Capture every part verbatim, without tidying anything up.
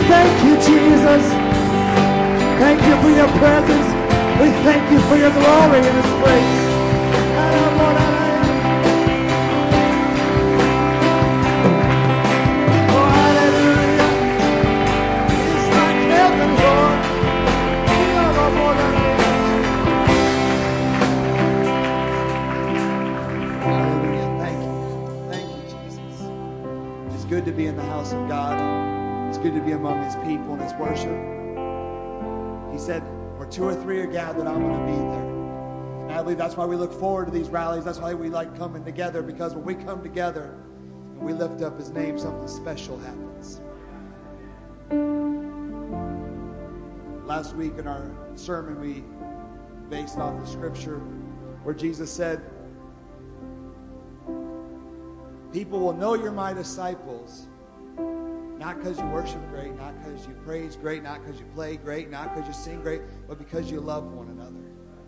thank you, Jesus. Thank you for your presence. We thank you for your glory in this place. Oh, hallelujah. It's like heaven, Lord. Hallelujah. Thank you. Thank you, Jesus. It's good to be in the house of God. It's good to be among his people and his worship. He said, where two or three are gathered, I'm going to be there. And I believe that's why we look forward to these rallies. That's why we like coming together, because when we come together and we lift up his name, something special happens. Last week in our sermon, we based off the scripture where Jesus said, people will know you're my disciples, not because you worship great, not because you praise great, not because you play great, not because you sing great, but because you love one another.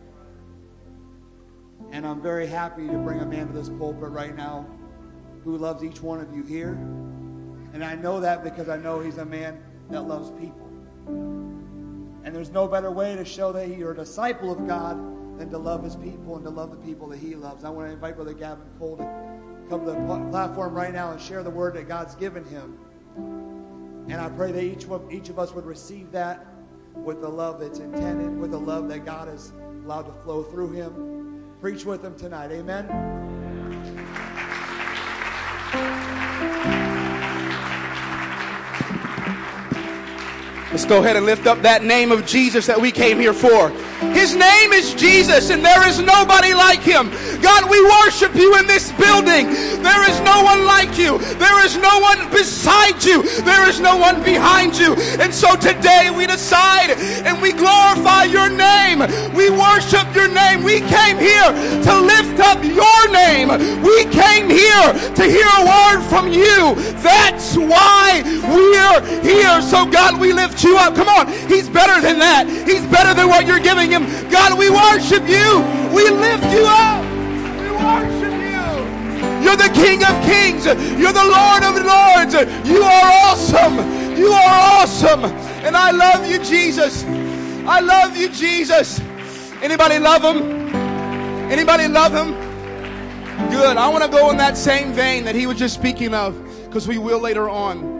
And I'm very happy to bring a man to this pulpit right now who loves each one of you here. And I know that because I know he's a man that loves people. And there's no better way to show that you're a disciple of God than to love his people and to love the people that he loves. I want to invite Brother Gavin Cole to come to the platform right now and share the word that God's given him. And I pray that each of, each of us would receive that with the love that's intended, with the love that God has allowed to flow through him. Preach with him tonight. Amen. Let's go ahead and lift up that name of Jesus that we came here for. His name is Jesus, and there is nobody like him. God, we worship you in this building. There is no one like you. There is no one beside you. There is no one behind you. And so today we decide and we glorify your name. We worship your name. We came here to lift up your name. We came here to hear a word from you. That's why we're here. So God, we lift you up. Come on. He's better than that. He's better than what you're giving him. God, we worship you. We lift you up. We worship you. You're the King of Kings. You're the Lord of Lords. You are awesome. You are awesome. And I love you, Jesus. I love you, Jesus. Anybody love him? Anybody love him? Good. I want to go in that same vein that he was just speaking of, because we will later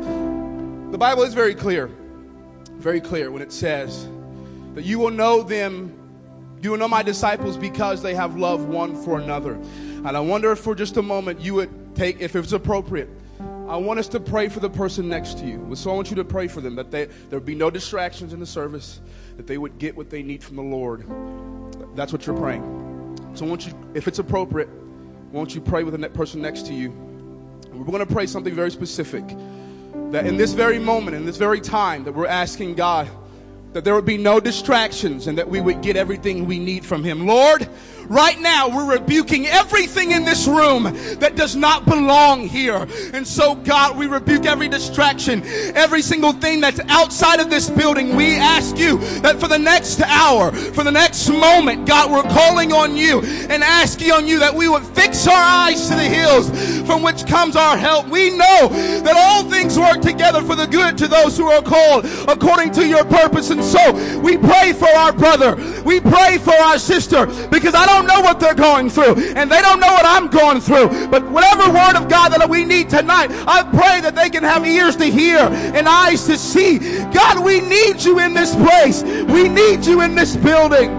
on. The Bible is very clear. Very clear when it says that you will know them, you will know my disciples because they have love one for another. And I wonder if for just a moment you would take, if it's appropriate, I want us to pray for the person next to you. So I want you to pray for them, that they, there would be no distractions in the service, that they would get what they need from the Lord. That's what you're praying. So I want you, if it's appropriate, won't you pray with the person next to you? And we're going to pray something very specific. That in this very moment, in this very time, that we're asking God that there would be no distractions and that we would get everything we need from him. Lord, right now we're rebuking everything in this room that does not belong here. And so, God, we rebuke every distraction, every single thing that's outside of this building. We ask you that for the next hour, for the next moment, God, we're calling on you and asking on you that we would fix our eyes to the hills from which comes our help. We know that all things work together for the good to those who are called according to your purpose. And so we pray for our brother. We pray for our sister, because I don't know what they're going through and they don't know what I'm going through. But whatever word of God that we need tonight, I pray that they can have ears to hear and eyes to see. God, we need you in this place. We need you in this building.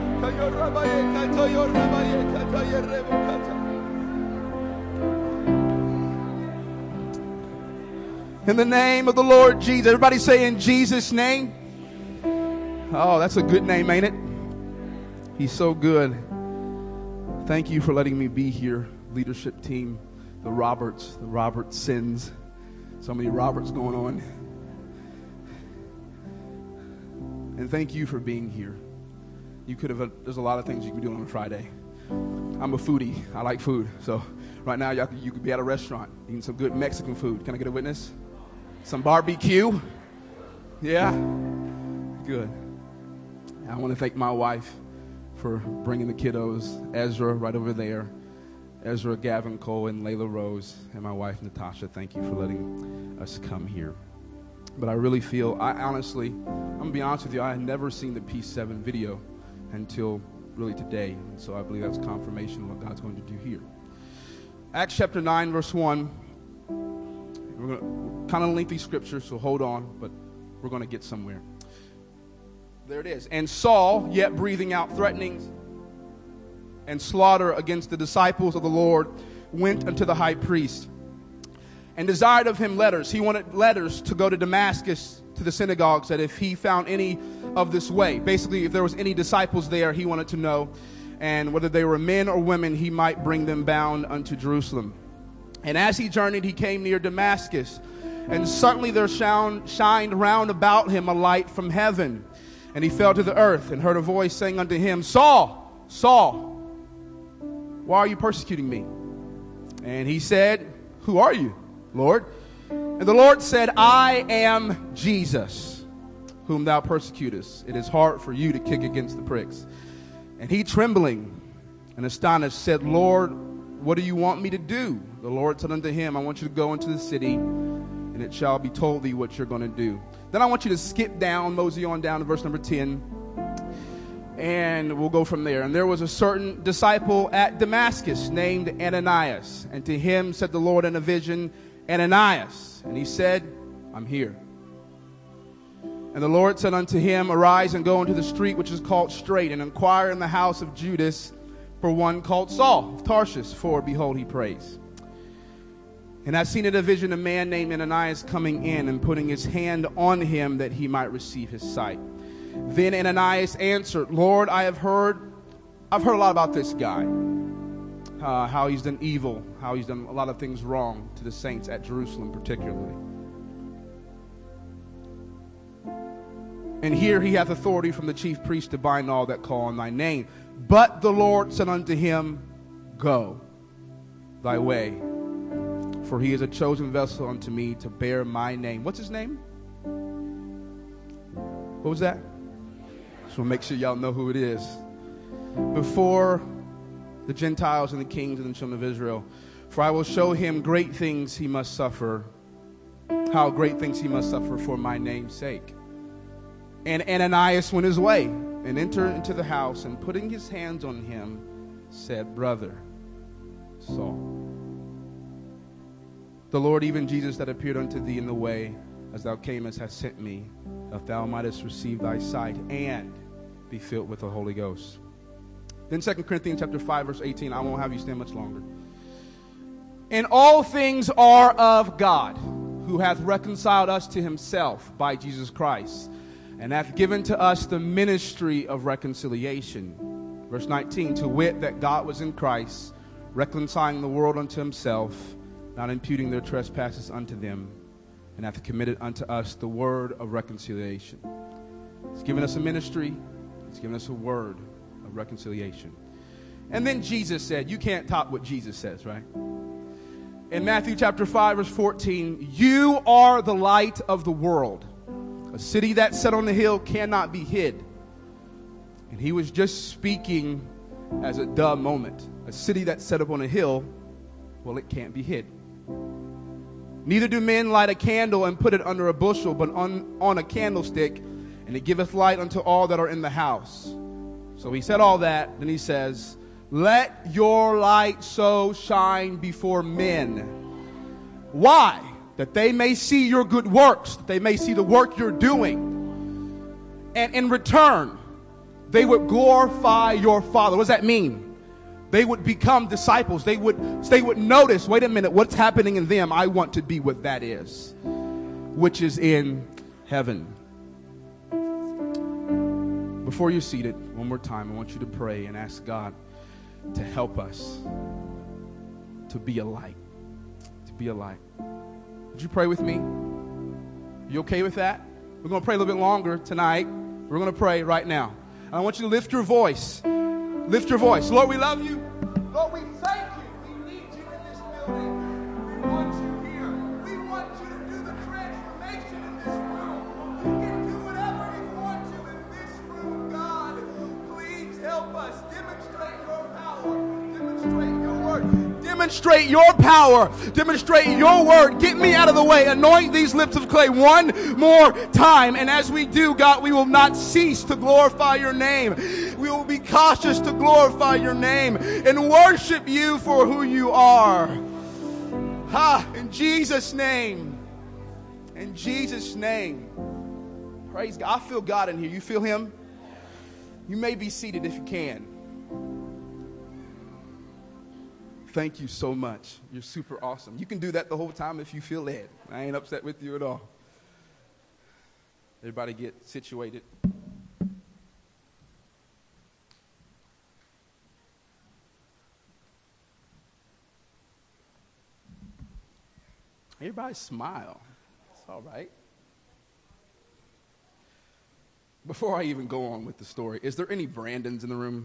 In the name of the Lord Jesus. Everybody say, in Jesus' name. Oh, that's a good name, ain't it? He's so good. Thank you for letting me be here, leadership team, the Roberts, the Robertsons. So many Roberts going on. And thank you for being here. You could have, there's a lot of things you could be doing on a Friday. I'm a foodie. I like food. So right now, y'all, you could be at a restaurant eating some good Mexican food. Can I get a witness? Some barbecue? Yeah? Good. I want to thank my wife for bringing the kiddos. Ezra right over there. Ezra, Gavin Cole, and Layla Rose, and my wife Natasha. Thank you for letting us come here. But I really feel, I honestly, I'm going to be honest with you, I had never seen the P seven video until really today. And so I believe that's confirmation of what God's going to do here. Acts chapter nine, verse one. We're going to, kind of lengthy scripture, so hold on, but we're going to get somewhere. There it is. And Saul, yet breathing out threatenings and slaughter against the disciples of the Lord, went unto the high priest and desired of him letters. He wanted letters to go to Damascus, to the synagogues, that if he found any of this way, basically if there was any disciples there, he wanted to know, and whether they were men or women, he might bring them bound unto Jerusalem. And as he journeyed, he came near Damascus, and suddenly there shone, shined round about him a light from heaven. And he fell to the earth, and heard a voice saying unto him, Saul, Saul, why are you persecuting me? And he said, Who are you, Lord? And the Lord said, I am Jesus, whom thou persecutest. It is hard for you to kick against the pricks. And he, trembling and astonished, said, Lord, what do you want me to do? The Lord said unto him, I want you to go into the city, and it shall be told thee what you're going to do. Then I want you to skip down, mosey on down to verse number ten, and we'll go from there. And there was a certain disciple at Damascus named Ananias, and to him said the Lord in a vision, Ananias. And he said, I'm here. And the Lord said unto him, Arise and go into the street which is called Straight, and inquire in the house of Judas for one called Saul of Tarsus, for behold, he prays. And I seen in a vision a man named Ananias coming in and putting his hand on him that he might receive his sight. Then Ananias answered, Lord, I have heard, I've heard a lot about this guy, uh, how he's done evil, how he's done a lot of things wrong to the saints at Jerusalem particularly. And here he hath authority from the chief priest to bind all that call on thy name. But the Lord said unto him, Go thy way, for he is a chosen vessel unto me to bear my name. What's his name? What was that? Just want to make sure y'all know who it is. Before the Gentiles and the kings and the children of Israel. For I will show him great things he must suffer, how great things he must suffer for my name's sake. And Ananias went his way and entered into the house, and putting his hands on him, said, Brother Saul, the Lord, even Jesus, that appeared unto thee in the way as thou camest, hath sent me, that thou mightest receive thy sight and be filled with the Holy Ghost. Then Second Corinthians chapter five, verse eighteen. I won't have you stand much longer. And all things are of God, who hath reconciled us to himself by Jesus Christ, and hath given to us the ministry of reconciliation. Verse nineteen, to wit, that God was in Christ, reconciling the world unto himself, not imputing their trespasses unto them, and hath committed unto us the word of reconciliation. He's given us a ministry. He's given us a word of reconciliation. And then Jesus said, you can't top what Jesus says, right? In Matthew chapter five, verse fourteen, you are the light of the world. A city that's set on the hill cannot be hid. And he was just speaking as a duh moment. A city that's set up on a hill, well, it can't be hid. Neither do men light a candle and put it under a bushel, but on, on a candlestick, and it giveth light unto all that are in the house. So he said all that, then he says, let your light so shine before men. Why? That they may see your good works, that they may see the work you're doing. And in return, they would glorify your Father. What does that mean? They would become disciples. They would, they would notice, wait a minute, what's happening in them? I want to be what that is, which is in heaven. Before you're seated, one more time, I want you to pray and ask God to help us to be a light, to be a light. Would you pray with me? You okay with that? We're going to pray a little bit longer tonight. We're going to pray right now. And I want you to lift your voice. Lift your voice. Lord, we love you. Lord, we thank you. We need you in this building. We want you here. We want you to do the transformation in this room. You can do whatever you want to in this room, God. Please help us. Demonstrate your power. Demonstrate your word. Demonstrate Demonstrate your power. Demonstrate your word. Get me out of the way. Anoint these lips of clay one more time. And as we do, God, we will not cease to glorify your name. We will be cautious to glorify your name and worship you for who you are. Ha! In Jesus' name. In Jesus' name. Praise God. I feel God in here. You feel him? You may be seated if you can. Thank you so much. You're super awesome. You can do that the whole time if you feel led. I ain't upset with you at all. Everybody get situated. Everybody smile. It's all right. Before I even go on with the story, is there any Brandons in the room?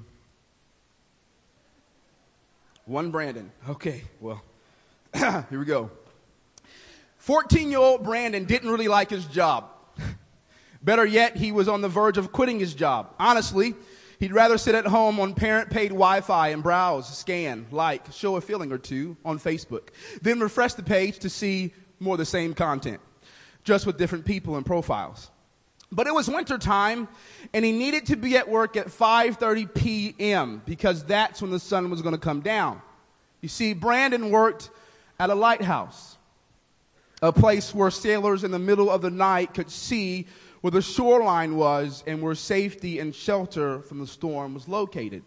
One Brandon. Okay, well, here we go. fourteen-year-old Brandon didn't really like his job. Better yet, he was on the verge of quitting his job. Honestly, he'd rather sit at home on parent-paid Wi-Fi and browse, scan, like, show a feeling or two on Facebook, then refresh the page to see more of the same content, just with different people and profiles. But it was winter time, and he needed to be at work at five thirty p.m. because that's when the sun was going to come down. You see, Brandon worked at a lighthouse, a place where sailors in the middle of the night could see where the shoreline was and where safety and shelter from the storm was located.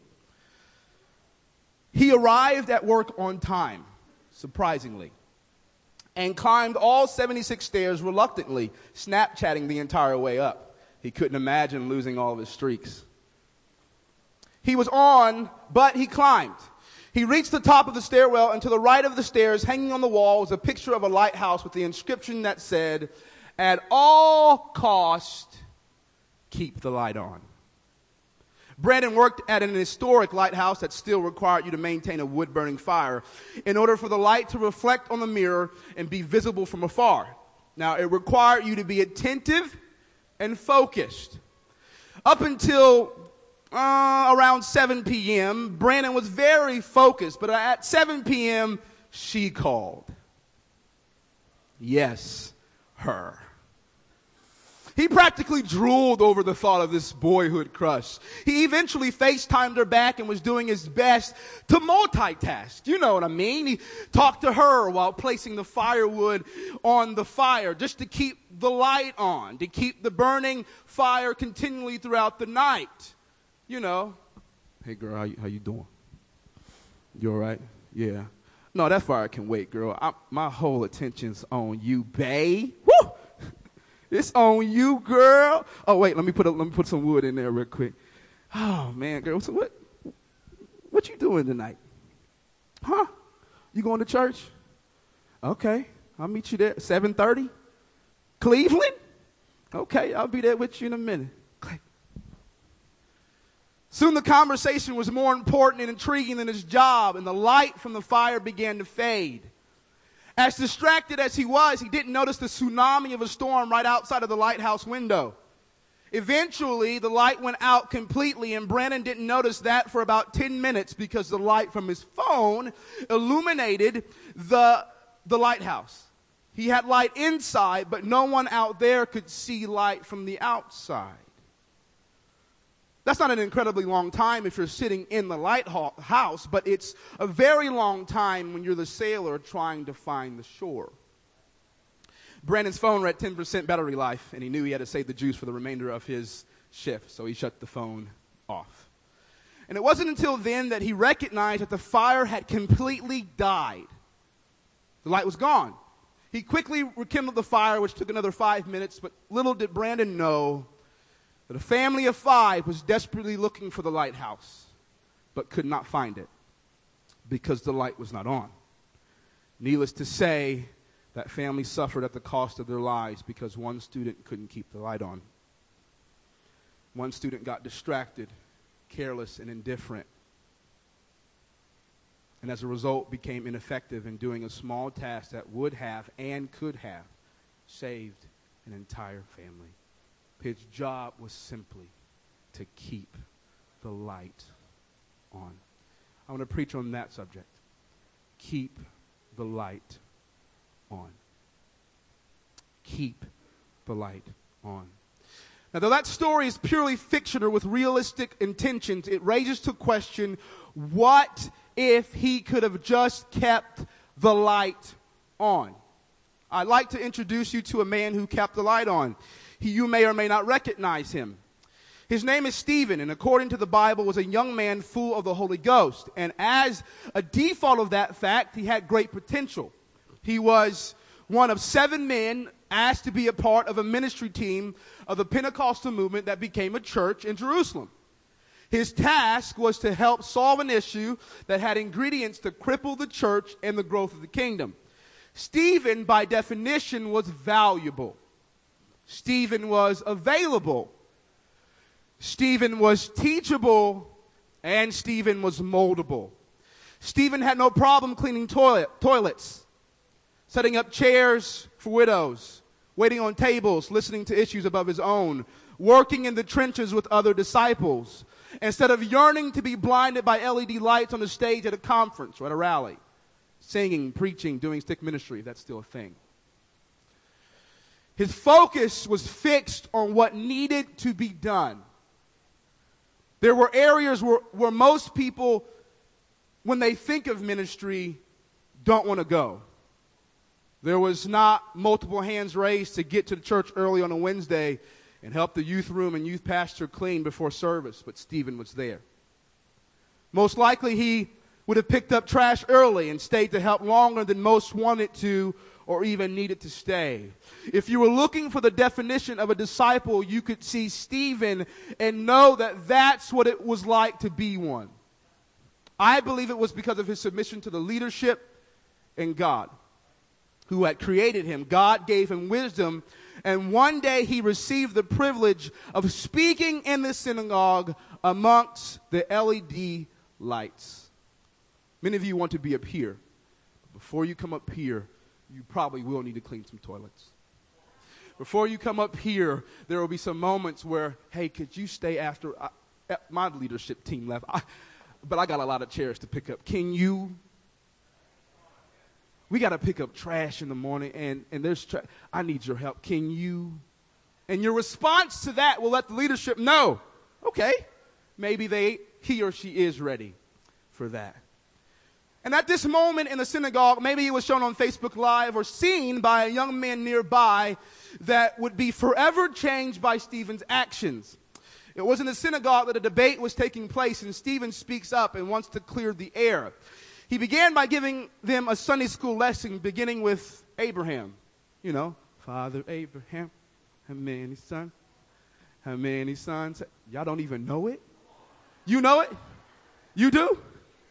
He arrived at work on time, surprisingly, and climbed all seventy-six stairs reluctantly, Snapchatting the entire way up. He couldn't imagine losing all of his streaks. He was on, but he climbed. He reached the top of the stairwell, and to the right of the stairs, hanging on the wall, was a picture of a lighthouse with the inscription that said, "At all cost, keep the light on." Brandon worked at an historic lighthouse that still required you to maintain a wood-burning fire in order for the light to reflect on the mirror and be visible from afar. Now, it required you to be attentive and focused. Up until uh, around seven p.m., Brandon was very focused, but at seven p.m., she called. Yes, her. He practically drooled over the thought of this boyhood crush. He eventually FaceTimed her back and was doing his best to multitask. You know what I mean? He talked to her while placing the firewood on the fire just to keep the light on, to keep the burning fire continually throughout the night. You know, "Hey, girl, how you, how you doing? You all right? Yeah. No, that fire can wait, girl. I, my whole attention's on you, babe. Woo! It's on you, girl. Oh, wait, let me put a, let me put some wood in there real quick. Oh, man, girl, so what, what you doing tonight? Huh? You going to church? Okay, I'll meet you there at seven thirty. Cleveland? Okay, I'll be there with you in a minute. Click. Soon the conversation was more important and intriguing than his job, and the light from the fire began to fade. As distracted as he was, he didn't notice the tsunami of a storm right outside of the lighthouse window. Eventually, the light went out completely, and Brandon didn't notice that for about ten minutes because the light from his phone illuminated the, the lighthouse. He had light inside, but no one out there could see light from the outside. That's not an incredibly long time if you're sitting in the lighthouse, but it's a very long time when you're the sailor trying to find the shore. Brandon's phone read ten percent battery life, and he knew he had to save the juice for the remainder of his shift, so he shut the phone off. And it wasn't until then that he recognized that the fire had completely died. The light was gone. He quickly rekindled the fire, which took another five minutes, but little did Brandon know that a family of five was desperately looking for the lighthouse, but could not find it because the light was not on. Needless to say, that family suffered at the cost of their lives because one student couldn't keep the light on. One student got distracted, careless, and indifferent, and as a result became ineffective in doing a small task that would have and could have saved an entire family. His job was simply to keep the light on. I want to preach on that subject. keep the light on. Keep the light on. Now, though that story is purely fictional with realistic intentions, it raises to question, what if he could have just kept the light on? I'd like to introduce you to a man who kept the light on. He, you may or may not recognize him. His name is Stephen, and according to the Bible, was a young man full of the Holy Ghost. And as a default of that fact, he had great potential. He was one of seven men asked to be a part of a ministry team of the Pentecostal movement that became a church in Jerusalem. His task was to help solve an issue that had ingredients to cripple the church and the growth of the kingdom. Stephen, by definition, was valuable. Stephen was available. Stephen was teachable, and Stephen was moldable. Stephen had no problem cleaning toilet, toilets, setting up chairs for widows, waiting on tables, listening to issues above his own, working in the trenches with other disciples, instead of yearning to be blinded by L E D lights on the stage at a conference or at a rally, singing, preaching, doing stick ministry, if that's still a thing. His focus was fixed on what needed to be done. There were areas where, where most people, when they think of ministry, don't want to go. There was not multiple hands raised to get to the church early on a Wednesday and help the youth room and youth pastor clean before service, but Stephen was there. Most likely he would have picked up trash early and stayed to help longer than most wanted to or even needed to stay. If you were looking for the definition of a disciple, you could see Stephen and know that that's what it was like to be one. I believe it was because of his submission to the leadership and God, who had created him. God gave him wisdom, and one day he received the privilege of speaking in the synagogue amongst the L E D lights. Many of you want to be up here. Before you come up here, you probably will need to clean some toilets. Before you come up here, there will be some moments where, hey, could you stay after I, my leadership team left? I, but I got a lot of chairs to pick up. Can you? We got to pick up trash in the morning, and, and there's tra- I need your help. Can you? And your response to that will let the leadership know, okay, maybe they he or she is ready for that. And at this moment in the synagogue, maybe it was shown on Facebook Live or seen by a young man nearby that would be forever changed by Stephen's actions. It was in the synagogue that a debate was taking place, and Stephen speaks up and wants to clear the air. He began by giving them a Sunday school lesson, beginning with Abraham. You know, Father Abraham, how many sons? How many sons? Y'all don't even know it? You know it? You do?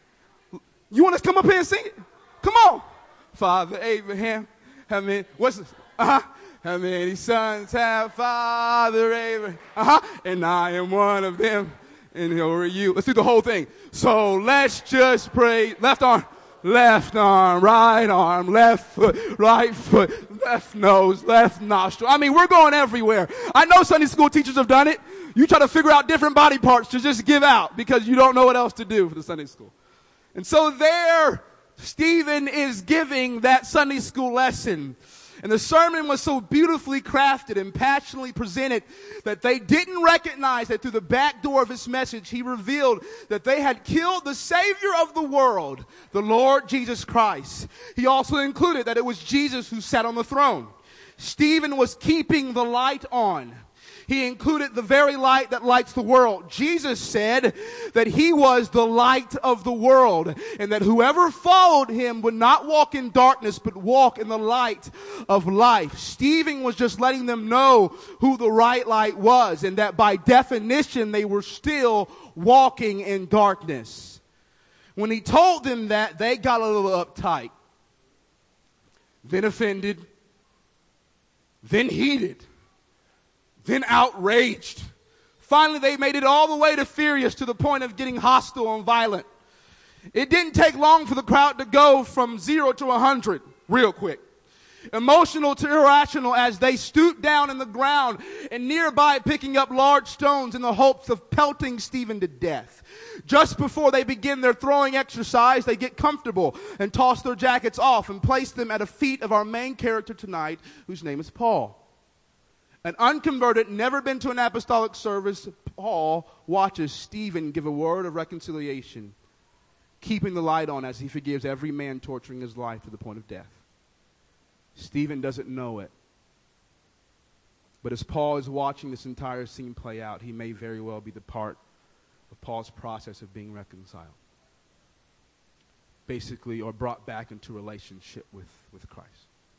You want us to come up here and sing it? Come on. Father Abraham, how many, what's this? Uh-huh. How many sons have Father Abraham? Uh-huh. And I am one of them. And who are you? Let's do the whole thing. So let's just pray. Left arm, left arm, right arm, left foot, right foot, left nose, left nostril. I mean, we're going everywhere. I know Sunday school teachers have done it. You try to figure out different body parts to just give out because you don't know what else to do for the Sunday school. And so there, Stephen is giving that Sunday school lesson. And the sermon was so beautifully crafted and passionately presented that they didn't recognize that through the back door of his message, he revealed that they had killed the Savior of the world, the Lord Jesus Christ. He also included that it was Jesus who sat on the throne. Stephen was keeping the light on. He included the very light that lights the world. Jesus said that he was the light of the world, and that whoever followed him would not walk in darkness, but walk in the light of life. Stephen was just letting them know who the right light was, and that by definition they were still walking in darkness. When he told them that, they got a little uptight, then offended, then heated, then outraged. Finally, they made it all the way to furious, to the point of getting hostile and violent. It didn't take long for the crowd to go from zero to a hundred real quick. emotional to irrational, as they stooped down in the ground and nearby picking up large stones in the hopes of pelting Stephen to death. Just before they begin their throwing exercise, they get comfortable and toss their jackets off and place them at the feet of our main character tonight, whose name is Paul. An unconverted, never been to an apostolic service, Paul watches Stephen give a word of reconciliation, keeping the light on as he forgives every man torturing his life to the point of death. Stephen doesn't know it. But as Paul is watching this entire scene play out, he may very well be the part of Paul's process of being reconciled. Basically, or brought back into relationship with, with Christ.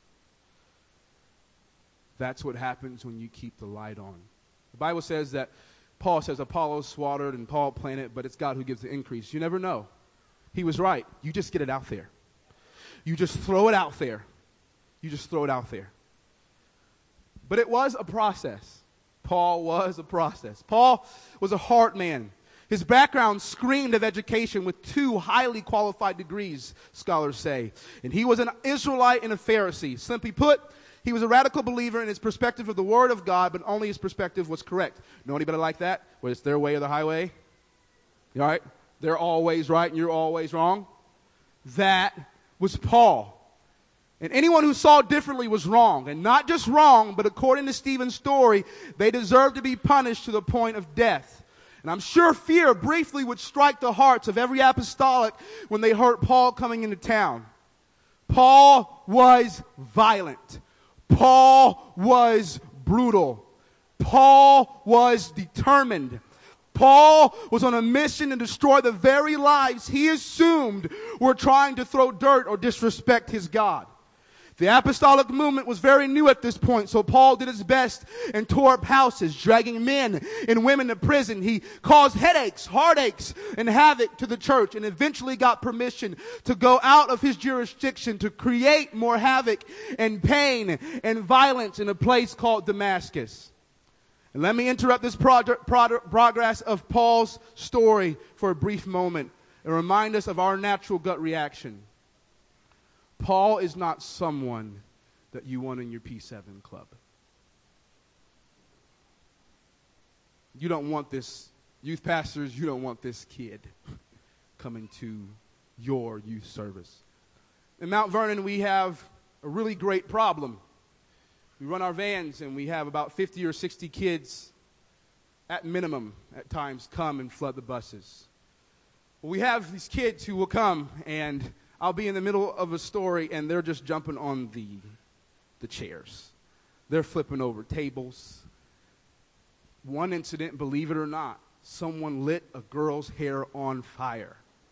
That's what happens when you keep the light on. The Bible says that Paul says Apollos watered and Paul planted, but it's God who gives the increase. You never know. He was right. You just get it out there. You just throw it out there. You just throw it out there. But it was a process. Paul was a process. Paul was a hard man. His background screamed of education with two highly qualified degrees, scholars say. And he was an Israelite and a Pharisee. Simply put, he was a radical believer in his perspective of the Word of God, but only his perspective was correct. Know anybody like that? Where it's their way or the highway? You all right? They're always right and you're always wrong. That was Paul. And anyone who saw differently was wrong. And not just wrong, but according to Stephen's story, they deserved to be punished to the point of death. And I'm sure fear briefly would strike the hearts of every apostolic when they heard Paul coming into town. Paul was violent. Paul was brutal. Paul was determined. Paul was on a mission to destroy the very lives he assumed were trying to throw dirt or disrespect his God. The apostolic movement was very new at this point, so Paul did his best and tore up houses, dragging men and women to prison. He caused headaches, heartaches, and havoc to the church, and eventually got permission to go out of his jurisdiction to create more havoc and pain and violence in a place called Damascus. And let me interrupt this prog- prog- progress of Paul's story for a brief moment and remind us of our natural gut reaction. Paul is not someone that you want in your P seven club. You don't want this, youth pastors, you don't want this kid coming to your youth service. In Mount Vernon, we have a really great problem. We run our vans and we have about fifty or sixty kids at minimum at times come and flood the buses. Well, we have these kids who will come, and I'll be in the middle of a story and they're just jumping on the, the chairs. They're flipping over tables. One incident, believe it or not, someone lit a girl's hair on fire.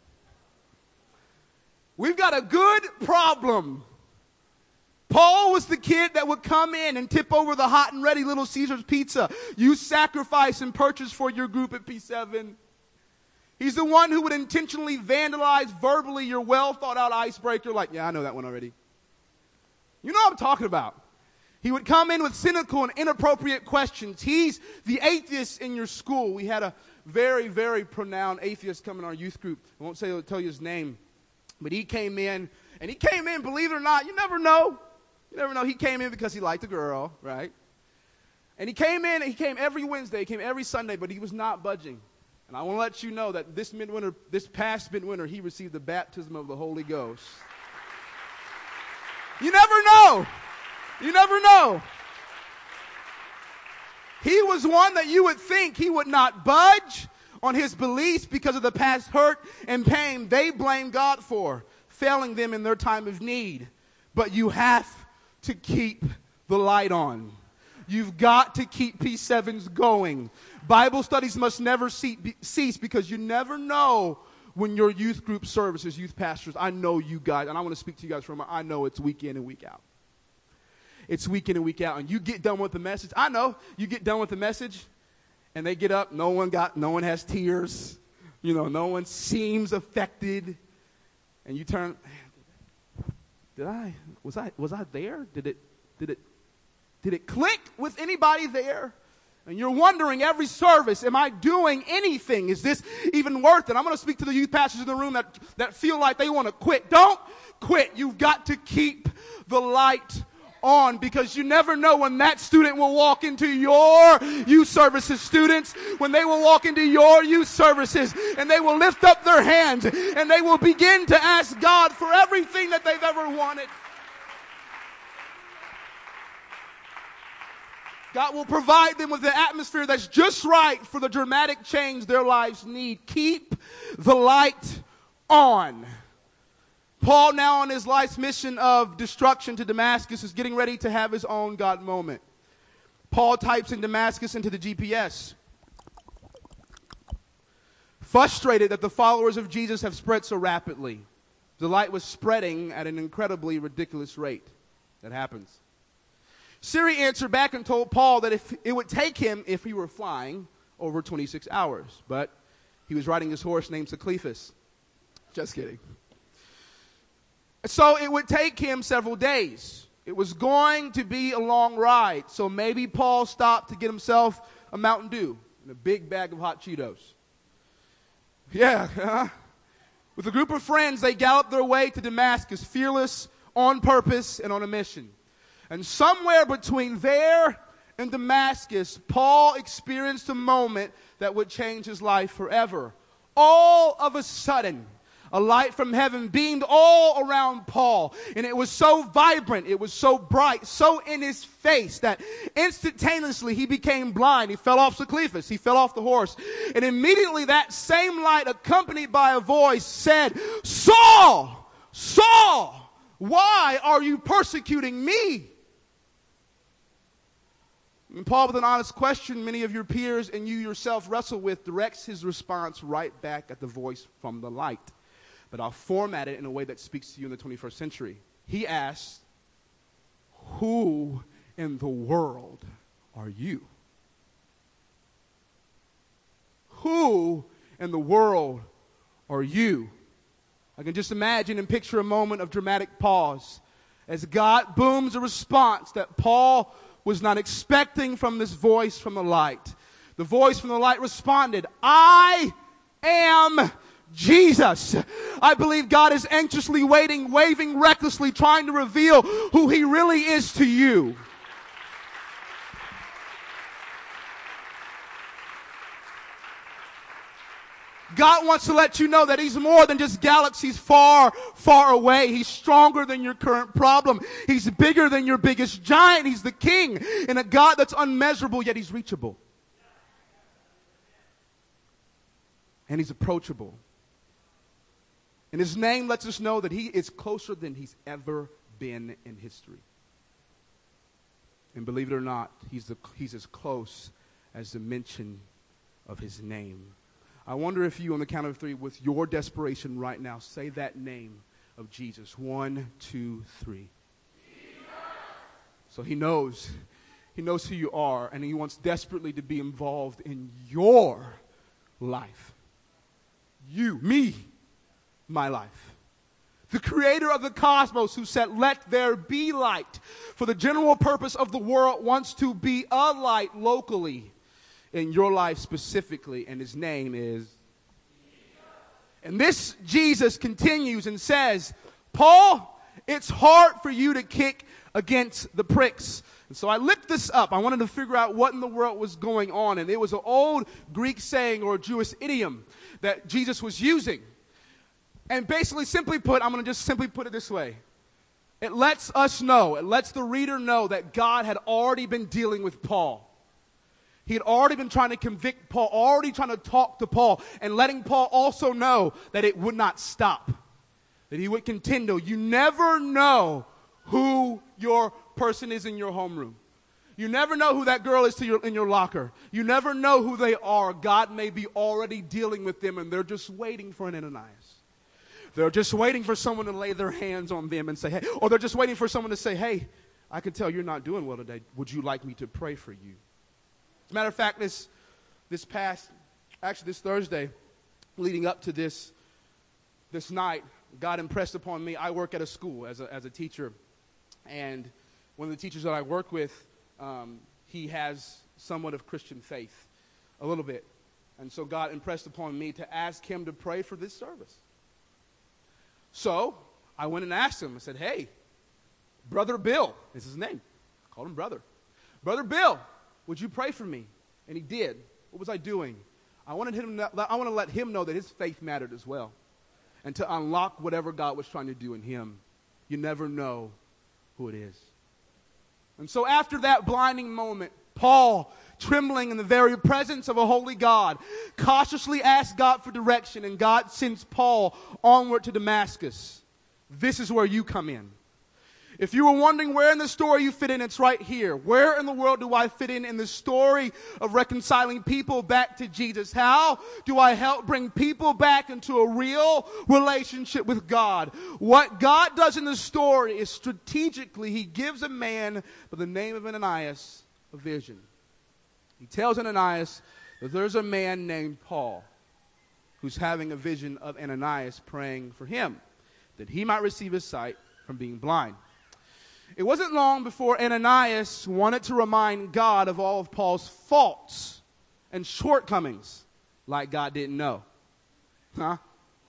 We've got a good problem. Paul was the kid that would come in and tip over the hot and ready Little Caesars pizza you sacrifice and purchase for your group at P seven. He's the one who would intentionally vandalize verbally your well-thought-out icebreaker like, yeah, I know that one already. You know what I'm talking about. He would come in with cynical and inappropriate questions. He's the atheist in your school. We had a very, very pronounced atheist come in our youth group. I won't say, I'll tell you his name. But he came in, and he came in, believe it or not, you never know. You never know. He came in because he liked a girl, right? And he came in, and he came every Wednesday, he came every Sunday, but he was not budging. And I want to let you know that this midwinter, this past midwinter, he received the baptism of the Holy Ghost. You never know. You never know. He was one that you would think he would not budge on his beliefs because of the past hurt and pain they blame God for, failing them in their time of need. But you have to keep the light on. You've got to keep P sevens going. Bible studies must never cease because you never know when your youth group services, youth pastors, I know you guys, and I want to speak to you guys for a moment. I know it's week in and week out. It's week in and week out, and you get done with the message. I know you get done with the message, and they get up. No one got, no one has tears. You know, no one seems affected, and you turn. Did I? Was I? Was I there? Did it? Did it? Did it click with anybody there? And you're wondering every service, am I doing anything? Is this even worth it? I'm going to speak to the youth pastors in the room that, that feel like they want to quit. Don't quit. You've got to keep the light on, because you never know when that student will walk into your youth services, students, when they will walk into your youth services and they will lift up their hands and they will begin to ask God for everything that they've ever wanted. God will provide them with the atmosphere that's just right for the dramatic change their lives need. Keep the light on. Paul, now on his life's mission of destruction to Damascus, is getting ready to have his own God moment. Paul types in Damascus into the G P S. Frustrated that the followers of Jesus have spread so rapidly. The light was spreading at an incredibly ridiculous rate. That happens. Siri answered back and told Paul that if it would take him, if he were flying, over twenty-six hours. But he was riding his horse named Zacchaeus. Just kidding. So it would take him several days. It was going to be a long ride. So maybe Paul stopped to get himself a Mountain Dew and a big bag of hot Cheetos. Yeah. Uh-huh. With a group of friends, they galloped their way to Damascus, fearless, on purpose, and on a mission. And somewhere between there and Damascus, Paul experienced a moment that would change his life forever. All of a sudden, a light from heaven beamed all around Paul. And it was so vibrant, it was so bright, so in his face that instantaneously he became blind. He fell off Zacchaeus. He fell off the horse. And immediately that same light, accompanied by a voice, said, "Saul, Saul, why are you persecuting me?" And Paul, with an honest question many of your peers and you yourself wrestle with, directs his response right back at the voice from the light. But I'll format it in a way that speaks to you in the twenty-first century. He asks, "Who in the world are you?" Who in the world are you? I can just imagine and picture a moment of dramatic pause as God booms a response that Paul was not expecting from this voice from the light. The voice from the light responded, "I am Jesus." I believe God is anxiously waiting, waving recklessly, trying to reveal who he really is to you. God wants to let you know that he's more than just galaxies far, far away. He's stronger than your current problem. He's bigger than your biggest giant. He's the king, and a God that's unmeasurable, yet he's reachable. And he's approachable. And his name lets us know that he is closer than he's ever been in history. And believe it or not, he's, the, he's as close as the mention of his name. I wonder if you, on the count of three, with your desperation right now, say that name of Jesus. One, two, three. Jesus. So he knows. He knows who you are, and he wants desperately to be involved in your life. You, me, my life. The creator of the cosmos, who said, "Let there be light," for the general purpose of the world, wants to be a light locally in your life specifically, and his name is Jesus. And this Jesus continues and says, "Paul, it's hard for you to kick against the pricks." And so I looked this up. I wanted to figure out what in the world was going on, and it was an old Greek saying or a Jewish idiom that Jesus was using. And basically, simply put, I'm going to just simply put it this way. It lets us know, it lets the reader know that God had already been dealing with Paul. He had already been trying to convict Paul, already trying to talk to Paul, and letting Paul also know that it would not stop, that he would continue. You never know who your person is in your homeroom. You never know who that girl is to your, in your locker. You never know who they are. God may be already dealing with them, and they're just waiting for an Ananias. They're just waiting for someone to lay their hands on them and say, "Hey," or they're just waiting for someone to say, "Hey, I can tell you're not doing well today. Would you like me to pray for you?" As a matter of fact, this this past, actually this Thursday, leading up to this this night, God impressed upon me. I work at a school as a as a teacher, and one of the teachers that I work with, um, he has somewhat of Christian faith, a little bit, and so God impressed upon me to ask him to pray for this service. So I went and asked him. I said, "Hey, Brother Bill is his name. I called him brother. Brother Bill, would you pray for me? And he did. What was I doing? I wanted him to, I want to let him know that his faith mattered as well, and to unlock whatever God was trying to do in him. You never know who it is. And so after that blinding moment, Paul, trembling in the very presence of a holy God, cautiously asked God for direction, and God sends Paul onward to Damascus. This is where you come in. If you were wondering where in the story you fit in, it's right here. Where in the world do I fit in in the story of reconciling people back to Jesus? How do I help bring people back into a real relationship with God? What God does in the story is strategically he gives a man by the name of Ananias a vision. He tells Ananias that there's a man named Paul who's having a vision of Ananias praying for him, that he might receive his sight from being blind. It wasn't long before Ananias wanted to remind God of all of Paul's faults and shortcomings, like God didn't know. Huh?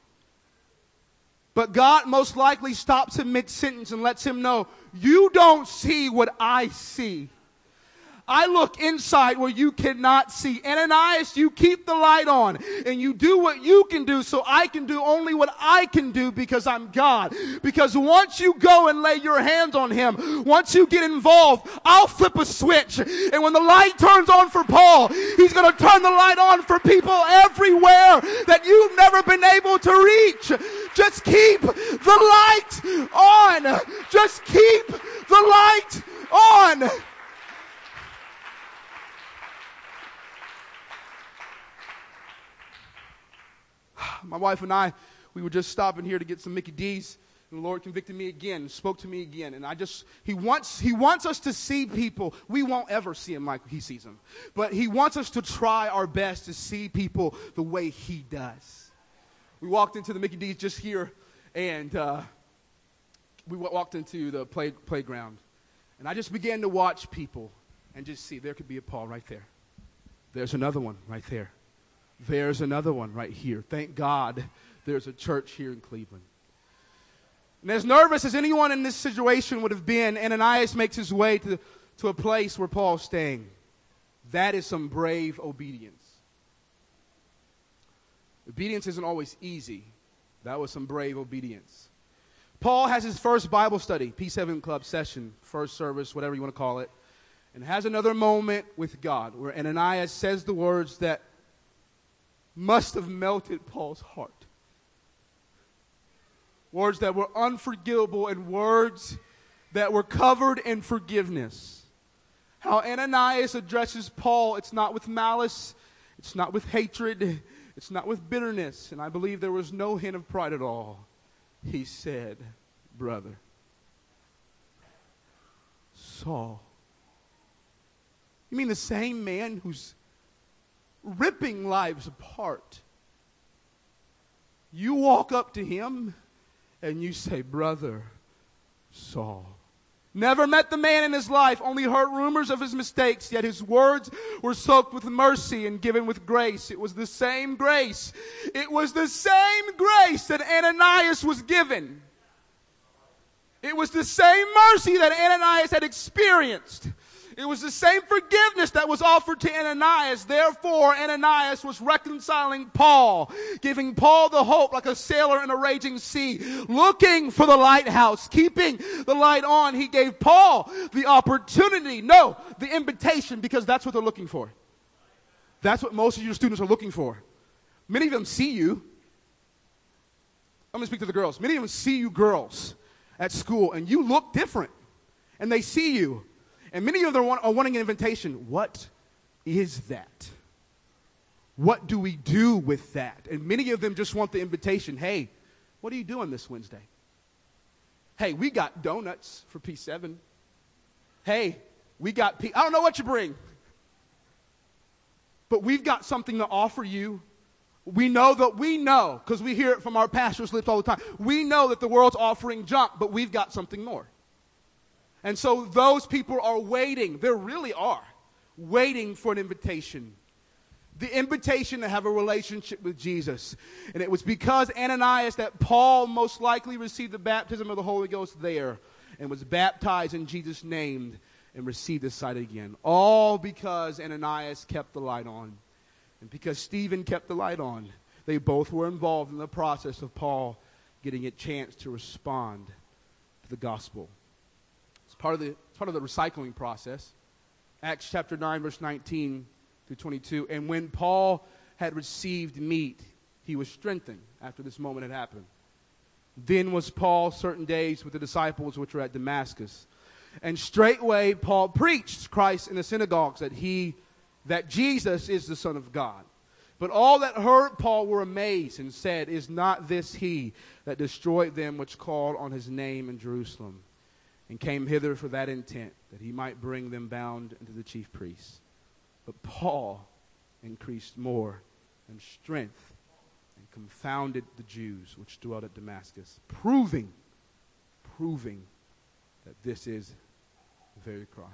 But God most likely stops him mid-sentence and lets him know, you don't see what I see. I look inside where you cannot see. Ananias, you keep the light on and you do what you can do so I can do only what I can do because I'm God. Because once you go and lay your hands on him, once you get involved, I'll flip a switch. And when the light turns on for Paul, he's going to turn the light on for people everywhere that you've never been able to reach. Just keep the light on. Just keep the light on. My wife and I, we were just stopping here to get some Mickey D's, and the Lord convicted me again, spoke to me again, and I just, he wants, he wants us to see people. We won't ever see him like he sees them, but he wants us to try our best to see people the way he does. We walked into the Mickey D's just here, and uh, we w- walked into the play, playground, and I just began to watch people and just see, there could be a Paul right there. There's another one right there. There's another one right here. Thank God there's a church here in Cleveland. And as nervous as anyone in this situation would have been, Ananias makes his way to, to a place where Paul's staying. That is some brave obedience. Obedience isn't always easy. That was some brave obedience. Paul has his first Bible study, P seven Club session, first service, whatever you want to call it, and has another moment with God where Ananias says the words that must have melted Paul's heart. Words that were unforgivable and words that were covered in forgiveness. How Ananias addresses Paul, it's not with malice, it's not with hatred, it's not with bitterness, and I believe there was no hint of pride at all. He said, brother, Saul. You mean the same man who's ripping lives apart? You walk up to him and you say, brother Saul. Never met the man in his life, only heard rumors of his mistakes, yet his words were soaked with mercy and given with grace. It was the same grace. It was the same grace that Ananias was given. It was the same mercy that Ananias had experienced. It was the same forgiveness that was offered to Ananias. Therefore, Ananias was reconciling Paul, giving Paul the hope like a sailor in a raging sea, looking for the lighthouse, keeping the light on. He gave Paul the opportunity, no, the invitation, because that's what they're looking for. That's what most of your students are looking for. Many of them see you. I'm going to speak to the girls. Many of them see you girls at school, and you look different, and they see you. And many of them are wanting an invitation. What is that? What do we do with that? And many of them just want the invitation. Hey, what are you doing this Wednesday? Hey, we got donuts for P seven. Hey, we got P... I don't know what you bring. But we've got something to offer you. We know that we know, because we hear it from our pastors' lips all the time. We know that the world's offering junk, but we've got something more. And so those people are waiting. There really are waiting for an invitation. The invitation to have a relationship with Jesus. And it was because Ananias that Paul most likely received the baptism of the Holy Ghost there. and was baptized in Jesus' name and received his sight again. All because Ananias kept the light on. And because Stephen kept the light on, they both were involved in the process of Paul getting a chance to respond to the gospel. It's part of the, it's part of the recycling process. Acts chapter nine, verse nineteen through twenty-two. And when Paul had received meat, he was strengthened after this moment had happened. Then was Paul certain days with the disciples which were at Damascus. And straightway Paul preached Christ in the synagogues, that he, that Jesus is the Son of God. But all that heard Paul were amazed and said, Is not this he that destroyed them which called on his name in Jerusalem, and came hither for that intent, that he might bring them bound unto the chief priests? But Paul increased more in strength and confounded the Jews which dwelt at Damascus, proving, proving that this is the very Christ.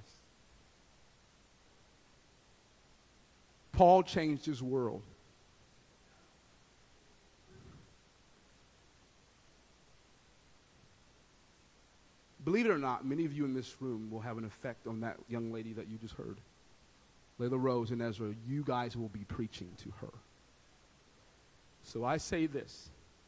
Paul changed his world. Believe it or not, many of you in this room will have an effect on that young lady that you just heard. Layla Rose and Ezra, you guys will be preaching to her. So I say this.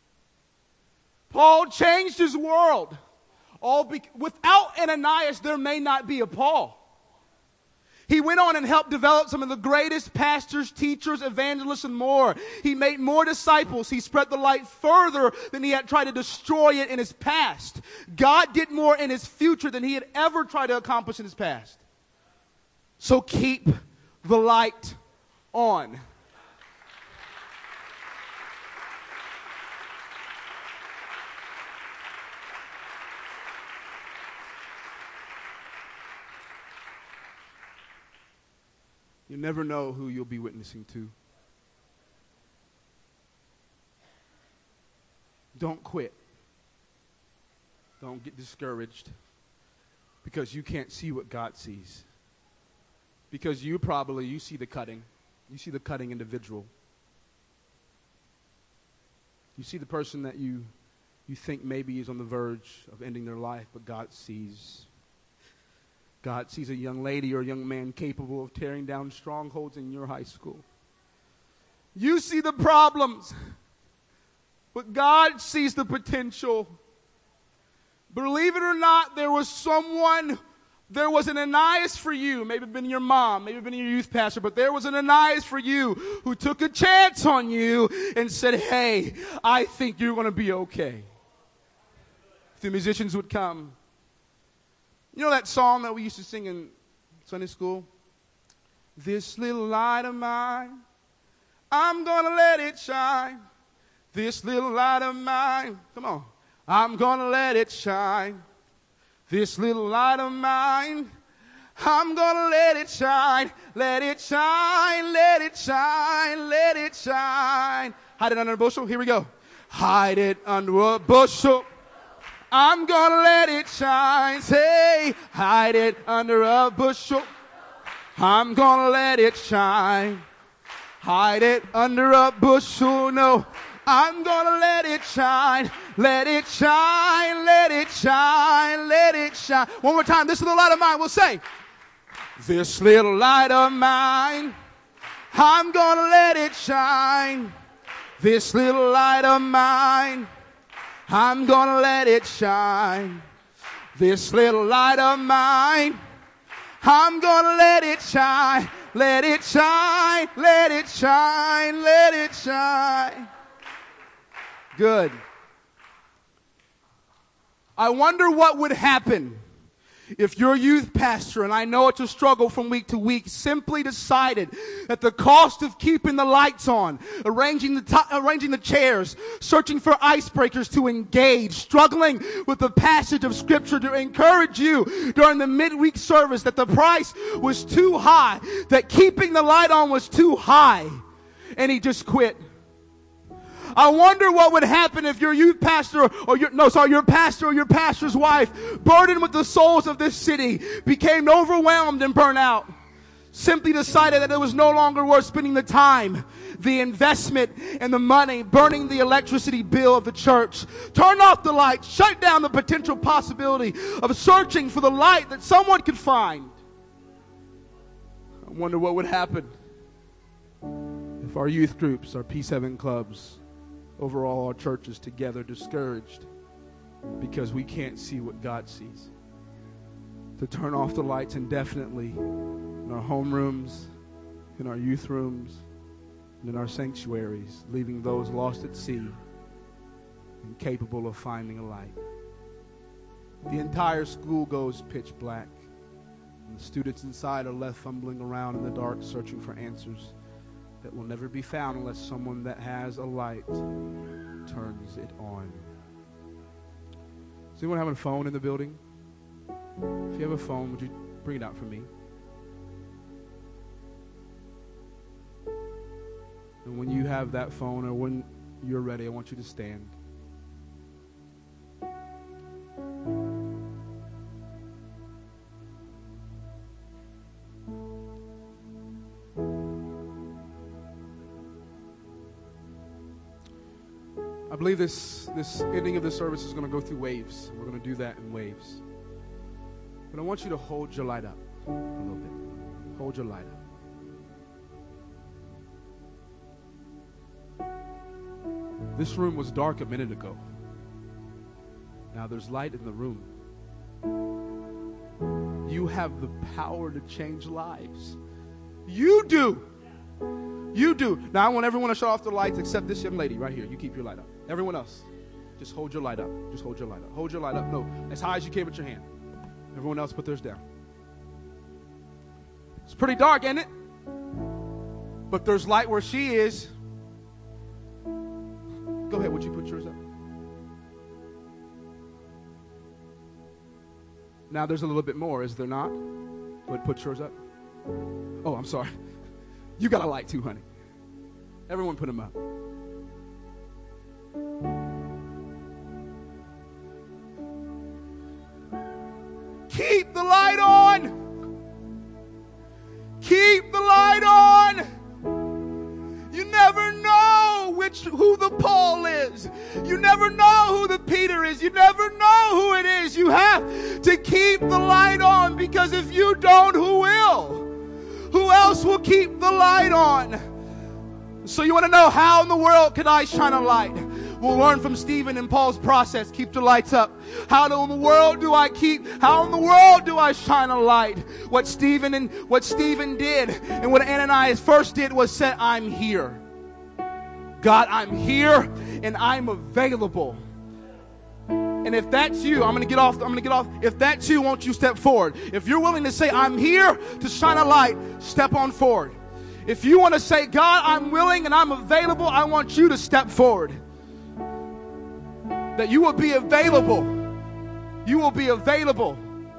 Paul changed his world. All be- without Ananias, there may not be a Paul. He went on and helped develop some of the greatest pastors, teachers, evangelists, and more. He made more disciples. He spread the light further than he had tried to destroy it in his past. God did more in his future than he had ever tried to accomplish in his past. So keep the light on. You never know who you'll be witnessing to. Don't quit. Don't get discouraged because you can't see what God sees. Because you probably, you see the cutting. You see the cutting individual. You see the person that you, you think maybe is on the verge of ending their life, but God sees. God sees a young lady or a young man capable of tearing down strongholds in your high school. You see the problems, but God sees the potential. Believe it or not, there was someone, there was an Ananias for you. Maybe it been your mom, maybe it been your youth pastor, but there was an Ananias for you who took a chance on you and said, hey, I think you're going to be okay. If the musicians would come. You know that song that we used to sing in Sunday school? This little light of mine, I'm going to let it shine. This little light of mine, come on. I'm going to let it shine. This little light of mine, I'm going to let it shine. Let it shine, let it shine, let it shine. Hide it under a bushel. Here we go. Hide it under a bushel. I'm gonna let it shine. Say, hide it under a bushel. I'm gonna let it shine. Hide it under a bushel. No, I'm gonna let it shine. Let it shine. Let it shine. Let it shine. One more time. This little light of mine. We'll say, this little light of mine, I'm gonna let it shine. This little light of mine, I'm gonna let it shine. This little light of mine, I'm gonna let it shine. Let it shine, let it shine, let it shine. Good. I wonder what would happen if your youth pastor, and I know it's a struggle from week to week, simply decided that the cost of keeping the lights on, arranging the to- arranging the chairs, searching for icebreakers to engage, struggling with the passage of Scripture to encourage you during the midweek service, that the price was too high, that keeping the light on was too high, and he just quit. I wonder what would happen if your youth pastor or your, no, sorry, your pastor or your pastor's wife, burdened with the souls of this city, became overwhelmed and burnt out. simply decided that it was no longer worth spending the time, the investment, and the money burning the electricity bill of the church. Turn off the lights, shut down the potential possibility of searching for the light that someone could find. I wonder what would happen if our youth groups, our P seven clubs, overall our churches together discouraged because we can't see what God sees. To turn off the lights indefinitely in our homerooms, in our youth rooms, and in our sanctuaries, leaving those lost at sea, incapable of finding a light. The entire school goes pitch black, and the students inside are left fumbling around in the dark, searching for answers that will never be found unless someone that has a light turns it on. Does anyone have a phone in the building? If you have a phone, would you bring it out for me? And when you have that phone, or when you're ready, I want you to stand. I believe this, this ending of the service is going to go through waves. We're going to do that in waves. But I want you to hold your light up a little bit. Hold your light up. This room was dark a minute ago. Now there's light in the room. You have the power to change lives. You do. You do. Now I want everyone to shut off the lights except this young lady right here. You keep your light up. Everyone else, just hold your light up. Just hold your light up. Hold your light up. No, as high as you can with your hand. Everyone else put theirs down. It's pretty dark, ain't it? But there's light where she is. Go ahead, would you put yours up? Now there's a little bit more, is there not? Go ahead, put yours up. Oh, I'm sorry. You got a light too, honey. Everyone put them up. Keep the light on. Keep the light on. You never know which who the Paul is. You never know who the Peter is. You never know who it is. You have to keep the light on, because if you don't, who will? Who else will keep the light on? So you want to know, how in the world can I shine a light? We'll learn from Stephen and Paul's process. Keep the lights up. How in the world do I keep, how in the world do I shine a light? What Stephen and what Stephen did and what Ananias first did was say, I'm here. God, I'm here and I'm available. And if that's you, I'm going to get off, I'm going to get off. If that's you, won't you step forward? If you're willing to say, I'm here to shine a light, step on forward. If you want to say, God, I'm willing and I'm available, I want you to step forward. That you will be available. You will be available.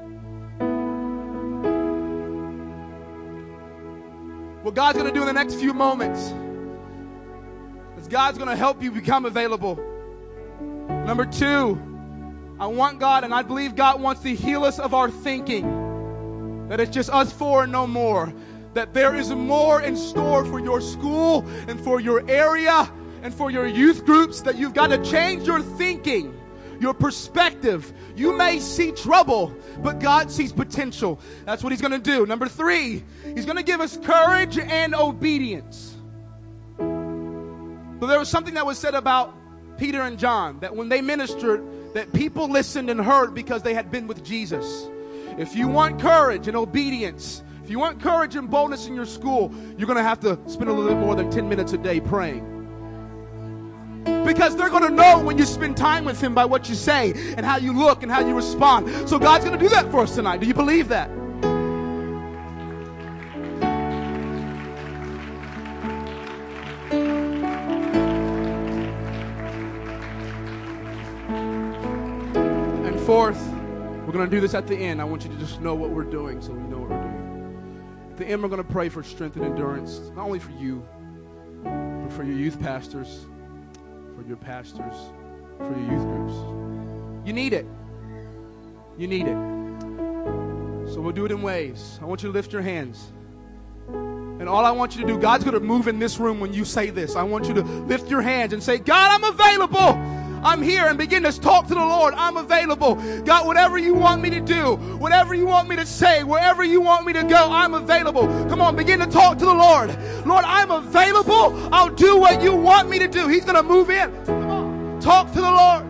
What God's going to do in the next few moments is God's going to help you become available. Number two, I want God, and I believe God wants to heal us of our thinking that it's just us four and no more. That there is more in store for your school and for your area and for your youth groups, that you've got to change your thinking, your perspective. You may see trouble, but God sees potential. That's what He's going to do. Number three, He's going to give us courage and obedience. So there was something that was said about Peter and John, that when they ministered, that people listened and heard because they had been with Jesus. If you want courage and obedience, if you want courage and boldness in your school, you're going to have to spend a little bit more than ten minutes a day praying. Because they're going to know when you spend time with Him by what you say and how you look and how you respond. So God's going to do that for us tonight. Do you believe that? And fourth, we're going to do this at the end. I want you to just know what we're doing so we know what we're doing. At the end, we're going to pray for strength and endurance, not only for you, but for your youth pastors, for your pastors, for your youth groups. You need it. You need it. So we'll do it in waves. I want you to lift your hands. And all I want you to do, God's going to move in this room when you say this. I want you to lift your hands and say, God, I'm available. I'm here, and begin to talk to the Lord. I'm available. God, whatever you want me to do, whatever you want me to say, wherever you want me to go, I'm available. Come on, begin to talk to the Lord. Lord, I'm available. I'll do what you want me to do. He's going to move in. Come on, talk to the Lord.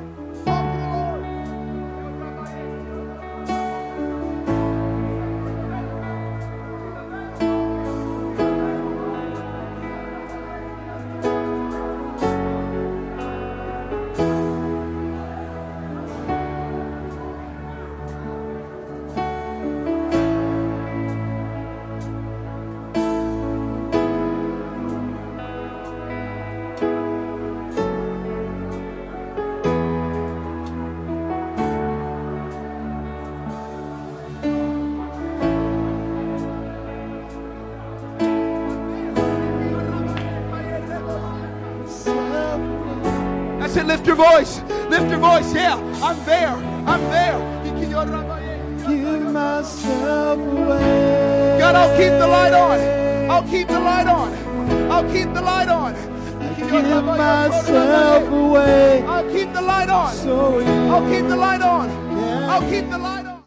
Lift your voice. Lift your voice. Yeah, I'm there. I'm there. Give myself away. God, I'll keep the light on. I'll keep the light on. I'll keep the light on. Give myself away. I'll keep the light on. So I'll keep the light on. I'll keep the light on.